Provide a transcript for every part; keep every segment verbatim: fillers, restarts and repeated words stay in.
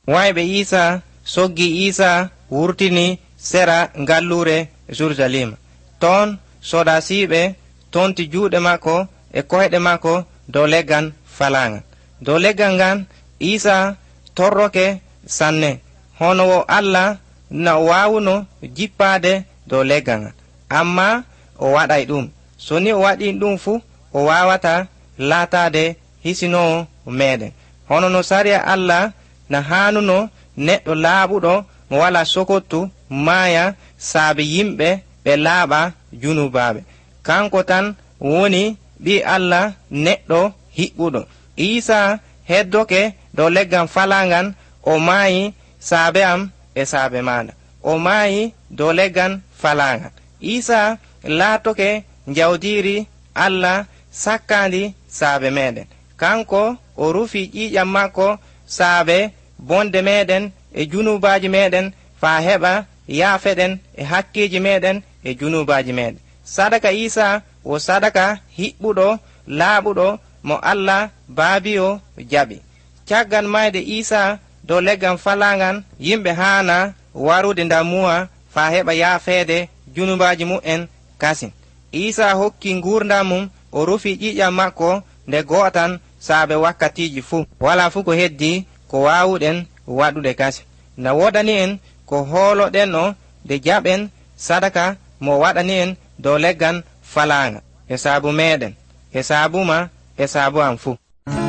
wayɓe Isa soggi Isa wurtini sera ngallure Jerusalem. Ton sodasiɓe tonti juuɗe makko e koyɗe makko dow leggan falanga. Dow leggal ngan Isa torroke sanne hono wo Allah na wawuno jippade dow leggal ngan, amma o waɗay ɗum. So ni o waɗi ɗum fu o wawata laatade hisinowo meɗen. Hono no sariya Allah na hanuno neɗɗo laaɓuɗo mo wala sokottu maya saabi yimɓe ɓe laaɓa junubaɓe. Kanko tan woni ɓi Allah neɗɗo hiɓɓuɗo. Isa heddoke dow leggal falangan, o maayi saabe am e saabe maɗa. O maayi dow leggal falangan. Isa laatoke jawdiri Allah sakkandi saabe meɗen. Kanko o rufi ƴiƴam makko saabe bonde meɗen e junubaji meɗen fa heɓa yaafeɗen e hakkeji meɗen e junubaji meɗen. Sadaka Isa o sadaka hiɓɓuɗo laaɓuɗo mo Allah baabiyo jaɓi. Caggal mayde Isa dow leggal falangan, yimɓe hana warude damuwa fa heɓa yaafede junubaji mu'en kasin. Isa hokki ngurdam mum, o rufi ƴiƴam makko nde go'atan saabe wakkatiji fu. Wala fu ko heddi ko wawuɗen waɗude kasi. Na wodani en ko holoɗen o de jaɓen sadaka mo waɗani en dow leggal falanga e saabu meɗen e saabuma e saabu am fu.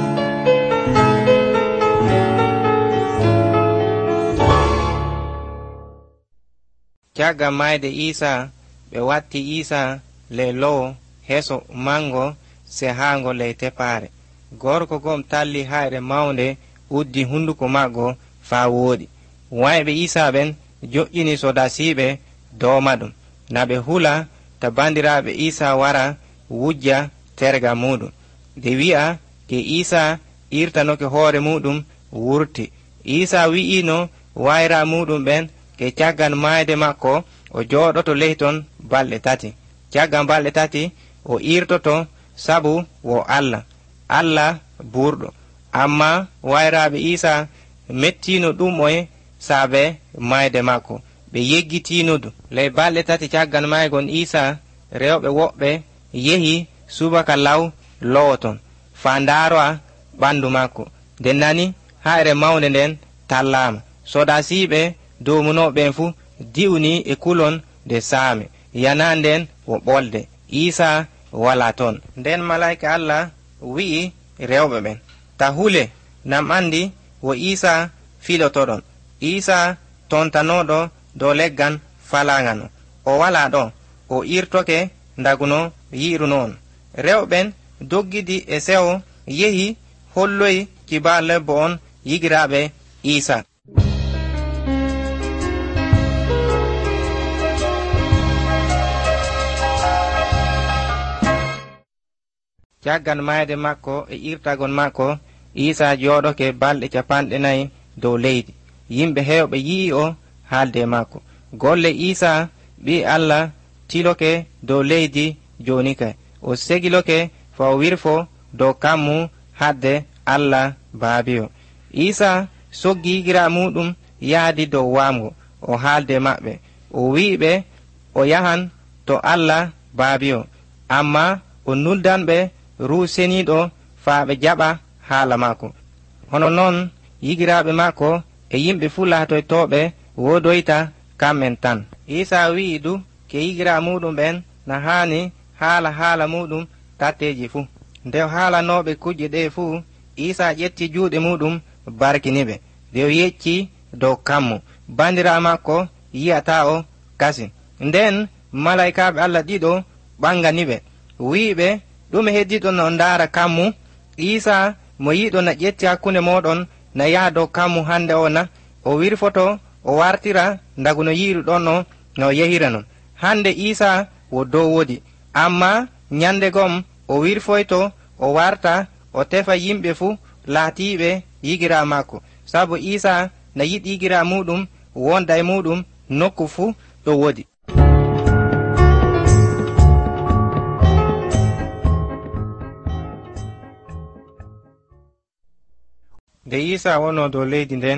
Caggal mayde Isa ɓe watti Isa ley lowo heso mango se hango ley tepare. Gorko gom talli hayre mawnde uddi hunduko maggo fa woodi. Wayɓe Isa ɓen joƴƴini sodasiɓe dowma ɗum na ɓe hula ta bandiraɓe Isa wara wujja terga muɗum. De wi'a ke Isa irtanoke hoore muɗum wurti. Isa wi'ino wayra muɗum ɓen ke caggal mayde makko o jooɗoto ley ton balɗe tati. Caggal balɗe tati o irtoto sabu wo Allah Allah burɗo. Amma wayraɓe Isa mettino ɗum oye saabe mayde makko, ɓe yeggitinodu. Ley balɗe tati caggal maygon Isa rewɓe woɓɓe yehi subaka law lowoton fa ndaroa ɓandu makko. Nde nani hayre mawnde nden tallama. Sodasiɓe domunoɓen fu diwni e kulon de saame. Yana nden wo ɓolde Isa wala ton. Nden malaika Allah wi'i rewɓe ɓen, ta hule nam andi wo Isa filotoɗon. Isa tontanoɗo dow leggal falangano. O wala ɗo, o irtoke ndaguno yi'runo on. Rewɓen doggidi e sewo yehi holloyi kibar lebbo on yigiraɓe Isa. Caggal mayde makko e irtagon makko Isa jooɗoke balɗe capanɗe nayi dow leydi. Yimɓe hewɓe yi'i o haalde makko. Golle Isa ɓi Allah tiloke dow leydi joni kay. O segiloke fa o wirfo dow kammu hadde Allah baabiyo. Isa soggi yigira muɗum yaadi dow wamgo. O haalde maɓɓe. O wi'iɓe o yahan to Allah baabiyo. Amma o nuldanɓe ru seniɗo fa ɓe jaɓa haala makko. Hono noon yigiraɓe makko e yimɓe fu laatoytoɓe wodoyta kammen tan. Isa wi'i du ke yigira muɗum ɓen na hani haala haala muɗum tatteji fu. Nde haalanoɓe kujje ɗe fu, Isa ƴetti juuɗe muɗum barkiniɓe. Nde o yecci dow kammu. Bandira makko yiyata o kasi. Nden malaikaɓe Allah ɗiɗo ɓanganiɓe. Wi'iɓe ɗum heddiɗon no ndaara kammu. Isa mo yiɗo na ƴetti hakkunde moɗon na yaha dow kammu hande o na, o wirfoto o wartira ndagu no yiiruɗon o no yehira non. Hande Isa wo dow wodi, amma nyande gom o wirfoyto o warta o tefa yimɓe fu laatiɓe yigira makko, sabu Isa na yiɗi yigira muɗum wonda e muɗum nokku fu ɗo wodi. Nde Isa wono dow leydi nden,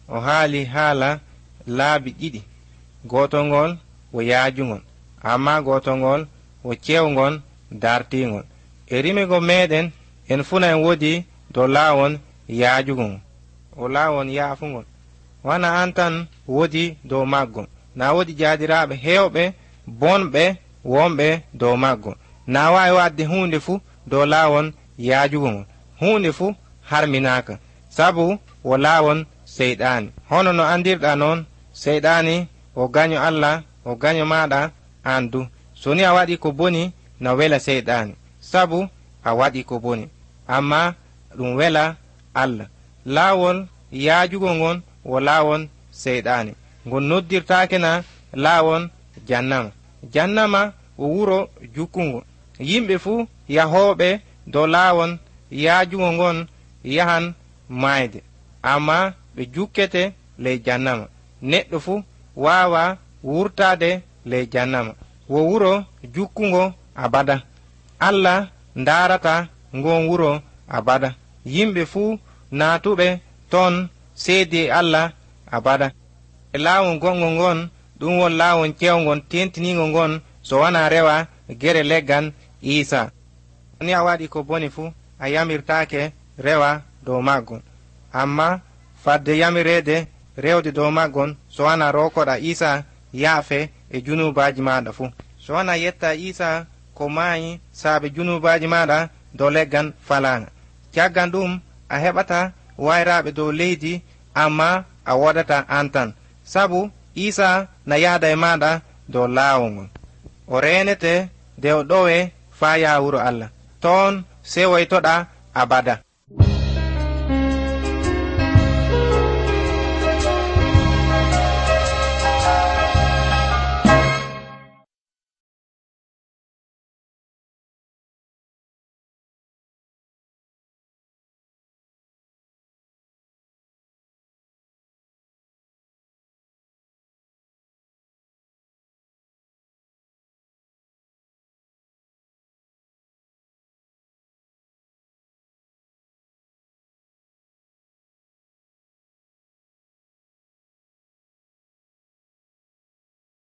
o haali haala laabi ɗiɗi gotol ngol wo yaajugol amma gotol ngol wo cewgol dartigol e rimigo meɗen en funa en wodi dow laawon yaajugol o laawon yaafugol wana an tan wodi dow maggo na wodi jaadiraaɓe heewɓe bonɓe wonɓe dow maggo na waawi wadde huunde fuu dow laawon yaajugol huunde fuu harminaaka sabu wo laawon seyɗaani hono no andirɗa noon seyɗaani o gaño allah o gaño maɗa an du so ni a waɗi ko boni na wela seyɗaani sabu a waɗi ko boni amma ɗum wela allah laawol yaajugol ngon wo laawon seyɗaani ngon noddirtaake na laawon jannama jannama wo wuro jukkungo yimɓe fuu yahooɓe dow laawon yaajugol ngon yahan maayde amma ɓe jukkete ley jannama neɗɗo fuu waawa wurtaade ley jannama wo wuro jukkungo abada allah ndaarata ngon wuro abada yimɓe fuu naatuɓe ton seedi allah abada e laawol gongo ngon ɗum won laawol cewgon tentinigo ngon so wana rewa gere leggan isa ni a waɗi ko boni fuu a yamirtaake rewa dow maggon amma fadde yamirede rewde dow maggon so wana rokoɗa isa yaafe e junubaji maɗa fuu so wana yetta isa ko maayi saabe junubaji maɗa dow leggan falanga caggan ɗum a heɓata wayraɓe dow leydi amma a wodata an tan sabu isa na yaada e maɗa dow laawol ngol o renete nde o ɗowe faa yaa wuro allah toon sewoytoɗa abada